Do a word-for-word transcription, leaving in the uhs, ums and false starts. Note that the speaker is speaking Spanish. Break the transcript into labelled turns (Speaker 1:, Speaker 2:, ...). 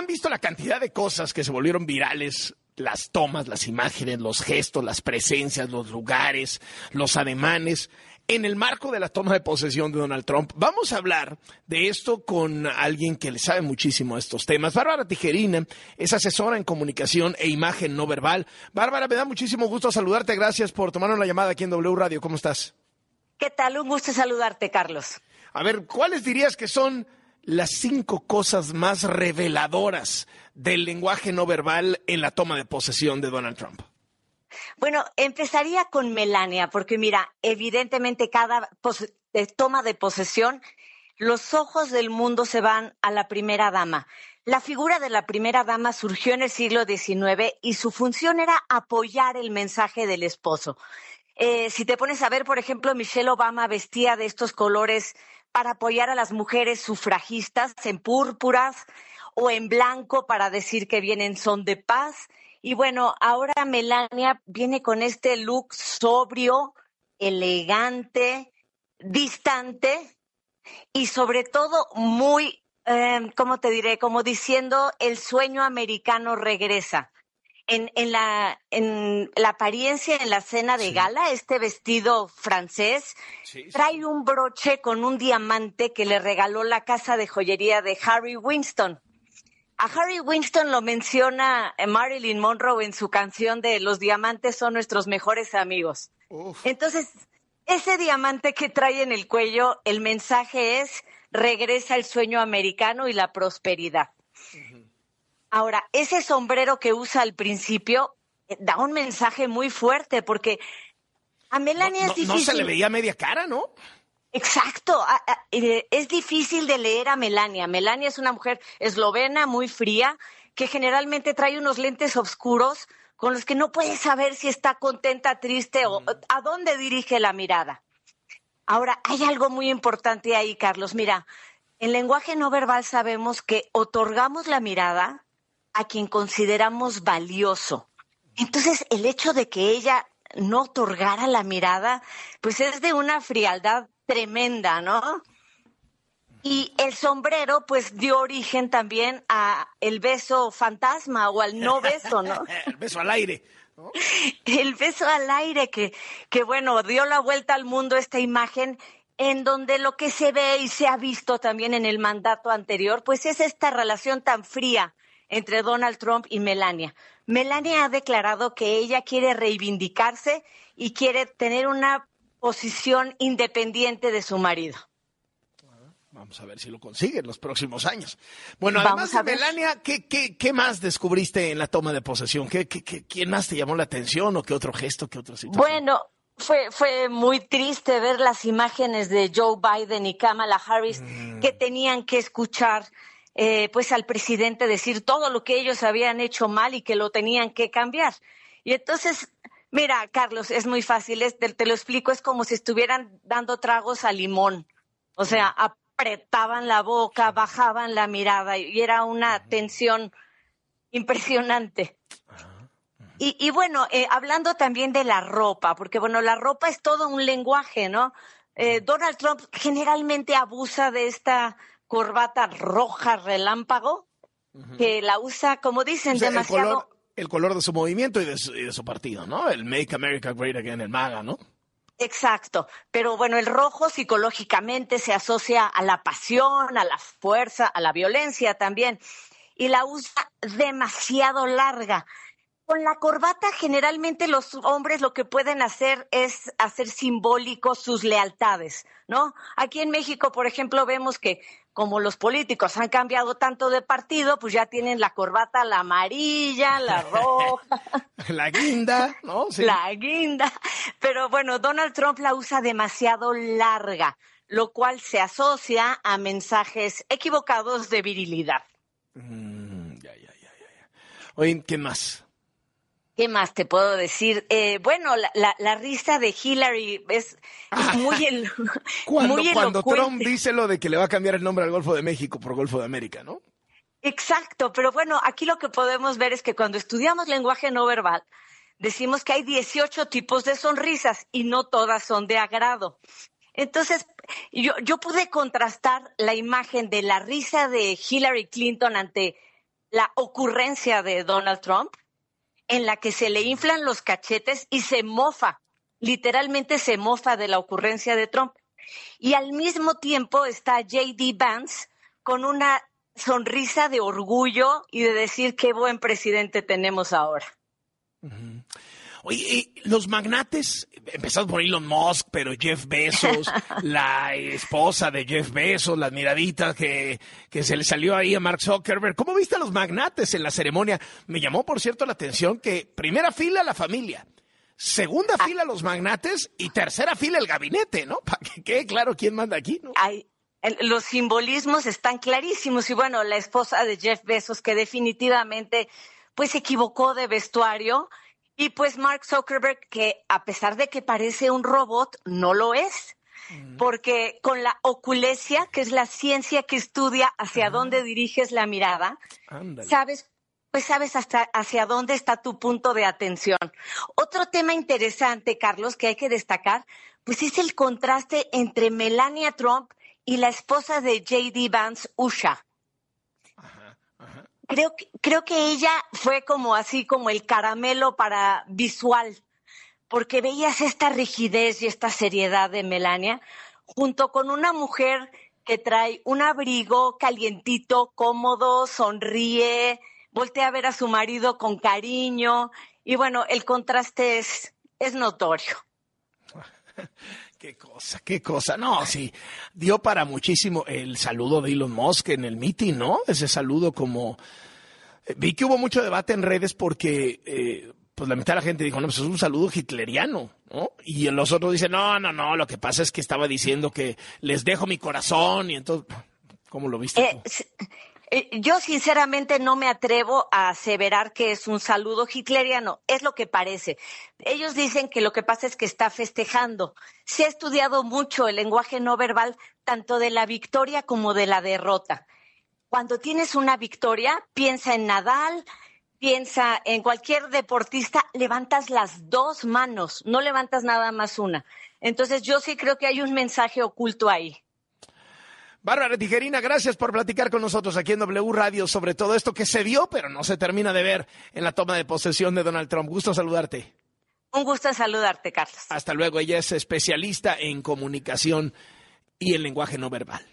Speaker 1: han visto la cantidad de cosas que se volvieron virales, las tomas, las imágenes, los gestos, las presencias, los lugares, los ademanes, en el marco de la toma de posesión de Donald Trump. Vamos a hablar de esto con alguien que le sabe muchísimo a estos temas. Bárbara Tijerina es asesora en comunicación e imagen no verbal. Bárbara, me da muchísimo gusto saludarte. Gracias por tomarnos la llamada aquí en W Radio. ¿Cómo estás?
Speaker 2: ¿Qué tal? Un gusto saludarte, Carlos.
Speaker 1: A ver, ¿cuáles dirías que son las cinco cosas más reveladoras del lenguaje no verbal en la toma de posesión de Donald Trump?
Speaker 2: Bueno, empezaría con Melania, porque mira, evidentemente cada pos- toma de posesión, los ojos del mundo se van a la primera dama. La figura de la primera dama surgió en el siglo diecinueve y su función era apoyar el mensaje del esposo. Eh, si te pones a ver, por ejemplo, Michelle Obama vestía de estos colores para apoyar a las mujeres sufragistas en púrpuras o en blanco para decir que vienen son de paz. Y bueno, ahora Melania viene con este look sobrio, elegante, distante y sobre todo muy, eh, ¿cómo te diré? Como diciendo el sueño americano regresa. En, en, la, en la apariencia en la cena de
Speaker 1: Sí.
Speaker 2: gala, este vestido francés
Speaker 1: Sí, sí.
Speaker 2: trae un broche con un diamante que le regaló la casa de joyería de Harry Winston. A Harry Winston lo menciona Marilyn Monroe en su canción de Los diamantes son nuestros mejores amigos.
Speaker 1: Uf.
Speaker 2: Entonces, ese diamante que trae en el cuello, el mensaje es regresa el sueño americano y la prosperidad.
Speaker 1: Uh-huh.
Speaker 2: Ahora, ese sombrero que usa al principio eh, da un mensaje muy fuerte porque a Melania
Speaker 1: No,
Speaker 2: es
Speaker 1: no,
Speaker 2: difícil.
Speaker 1: no se le veía media cara, ¿no?
Speaker 2: Exacto, a- a- eh, es difícil de leer a Melania. Melania es una mujer eslovena, muy fría, que generalmente trae unos lentes oscuros con los que no puedes saber si está contenta, triste o a dónde dirige la mirada. Ahora, hay algo muy importante ahí, Carlos. Mira, en lenguaje no verbal sabemos que otorgamos la mirada a quien consideramos valioso. Entonces, el hecho de que ella no otorgara la mirada, pues es de una frialdad tremenda, ¿no? Y el sombrero, pues, dio origen también a el beso fantasma o al no beso, ¿no?
Speaker 1: El beso al aire, ¿no?
Speaker 2: El beso al aire que, que, bueno, dio la vuelta al mundo esta imagen en donde lo que se ve y se ha visto también en el mandato anterior, pues es esta relación tan fría entre Donald Trump y Melania. Melania ha declarado que ella quiere reivindicarse y quiere tener una posición independiente de su marido.
Speaker 1: Vamos a ver si lo consigue en los próximos años. Bueno,
Speaker 2: Vamos
Speaker 1: además de
Speaker 2: a ver.
Speaker 1: Melania, ¿qué, qué, qué más descubriste en la toma de posesión? ¿Qué, qué, qué, ¿Quién más te llamó la atención o qué otro gesto, qué otra situación?
Speaker 2: Bueno, fue, fue muy triste ver las imágenes de Joe Biden y Kamala Harris
Speaker 1: Mm.
Speaker 2: que tenían que escuchar eh, pues al presidente decir todo lo que ellos habían hecho mal y que lo tenían que cambiar. Y entonces, mira, Carlos, es muy fácil, es- te, te lo explico, es como si estuvieran dando tragos a limón. O sea, apretaban la boca, bajaban la mirada y era una tensión impresionante. Y, y bueno, eh, hablando también de la ropa, porque bueno, la ropa es todo un lenguaje, ¿no? Eh, Donald Trump generalmente abusa de esta corbata roja relámpago, que la usa, como dicen,
Speaker 1: O sea, el
Speaker 2: demasiado.
Speaker 1: color, el color de su movimiento y de su, y de su partido, ¿no? El Make America Great Again, el MAGA, ¿no?
Speaker 2: Exacto, pero bueno, el rojo psicológicamente se asocia a la pasión, a la fuerza, a la violencia también, y la usa demasiado larga. Con la corbata generalmente los hombres lo que pueden hacer es hacer simbólicos sus lealtades, ¿no? Aquí en México, por ejemplo, vemos que como los políticos han cambiado tanto de partido, pues ya tienen la corbata, la amarilla, la roja,
Speaker 1: La guinda, ¿no? Sí.
Speaker 2: la guinda. Pero bueno, Donald Trump la usa demasiado larga, lo cual se asocia a mensajes equivocados de virilidad.
Speaker 1: Mm, ya, ya, ya, ya, ya. Oye, ¿qué más?
Speaker 2: ¿Qué más te puedo decir? Eh, bueno, la, la, la risa de Hillary es, es muy, el,
Speaker 1: Cuando,
Speaker 2: muy
Speaker 1: cuando
Speaker 2: elocuente.
Speaker 1: Trump dice lo de que le va a cambiar el nombre al Golfo de México por Golfo de América, ¿no?
Speaker 2: Exacto, pero bueno, aquí lo que podemos ver es que cuando estudiamos lenguaje no verbal, decimos que hay dieciocho tipos de sonrisas y no todas son de agrado. Entonces, yo, yo pude contrastar la imagen de la risa de Hillary Clinton ante la ocurrencia de Donald Trump, en la que se le inflan los cachetes y se mofa, literalmente se mofa de la ocurrencia de Trump. Y al mismo tiempo está J D Vance con una sonrisa de orgullo y de decir qué buen presidente tenemos ahora.
Speaker 1: Uh-huh. Oye, los magnates, empezando por Elon Musk, pero Jeff Bezos, la esposa de Jeff Bezos, las miraditas que, que se le salió ahí a Mark Zuckerberg. ¿Cómo viste a los magnates en la ceremonia? Me llamó, por cierto, la atención que primera fila la familia, segunda ah. fila los magnates y tercera fila el gabinete, ¿no? Para que quede claro quién manda aquí, ¿no?
Speaker 2: Ay, el, los simbolismos están clarísimos. Y bueno, la esposa de Jeff Bezos, que definitivamente pues se equivocó de vestuario. Y pues Mark Zuckerberg, que a pesar de que parece un robot, no lo es. Uh-huh. Porque con la oculesia, que es la ciencia que estudia hacia uh-huh. dónde diriges la mirada, Ándale. sabes, pues sabes hasta hacia dónde está tu punto de atención. Otro tema interesante, Carlos, que hay que destacar, pues es el contraste entre Melania Trump y la esposa de J D Vance, Usha. Creo que, creo que ella fue como así como el caramelo para visual, porque veías esta rigidez y esta seriedad de Melania, junto con una mujer que trae un abrigo calientito, cómodo, sonríe, voltea a ver a su marido con cariño, y bueno, el contraste es, es notorio.
Speaker 1: Qué cosa, qué cosa. No, sí, dio para muchísimo el saludo de Elon Musk en el meeting, ¿no? Ese saludo como... Vi que hubo mucho debate en redes porque eh, pues la mitad de la gente dijo, no, pues es un saludo hitleriano, ¿no? Y los otros dicen, no, no, no, lo que pasa es que estaba diciendo que les dejo mi corazón y entonces, ¿cómo lo viste tú?
Speaker 2: Eh, eh, yo sinceramente no me atrevo a aseverar que es un saludo hitleriano, es lo que parece. Ellos dicen que lo que pasa es que está festejando. Se ha estudiado mucho el lenguaje no verbal, tanto de la victoria como de la derrota. Cuando tienes una victoria, piensa en Nadal, piensa en cualquier deportista, levantas las dos manos, no levantas nada más una. Entonces yo sí creo que hay un mensaje oculto ahí.
Speaker 1: Bárbara Tijerina, gracias por platicar con nosotros aquí en W Radio sobre todo esto que se vio, pero no se termina de ver en la toma de posesión de Donald Trump. Gusto saludarte.
Speaker 2: Un gusto en saludarte, Carlos.
Speaker 1: Hasta luego. Ella es especialista en comunicación y en lenguaje no verbal.